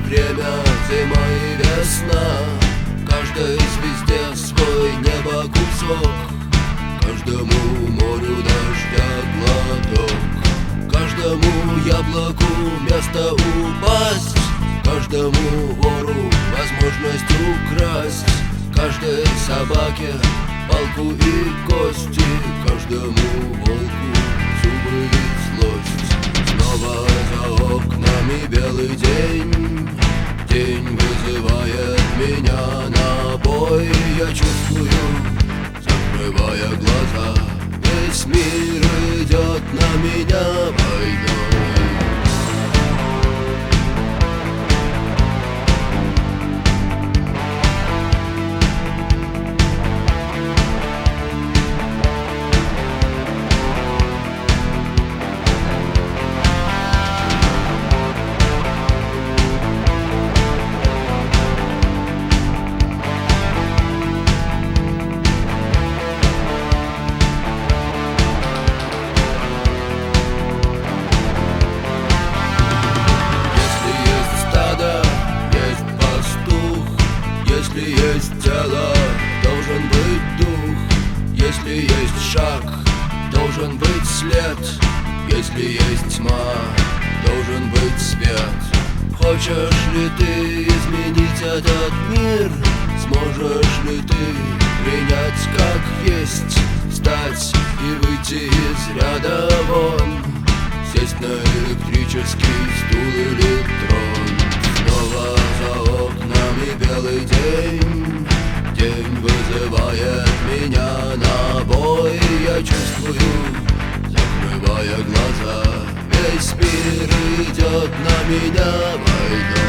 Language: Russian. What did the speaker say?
время, зима и весна. Каждой звезде свой небо кусок, каждому морю дождя глоток, каждому яблоку место упасть, каждому вору возможность украсть, каждой собаке палку и кости, каждому волку зубы и злость. Снова за окнами белый день, день вызывает меня на бой. Я чувствую, закрывая глаза, весь мир идет на меня войной. Если есть тело, должен быть дух. Если есть шаг, должен быть след. Если есть тьма, должен быть свет. Хочешь ли ты изменить этот мир? Сможешь ли ты принять как есть? Встать и выйти из ряда вон, сесть на электрический стул или трон. Снова за окнами белый день, день вызывает меня на бой. Я чувствую, закрывая глаза, весь мир идет на меня войной.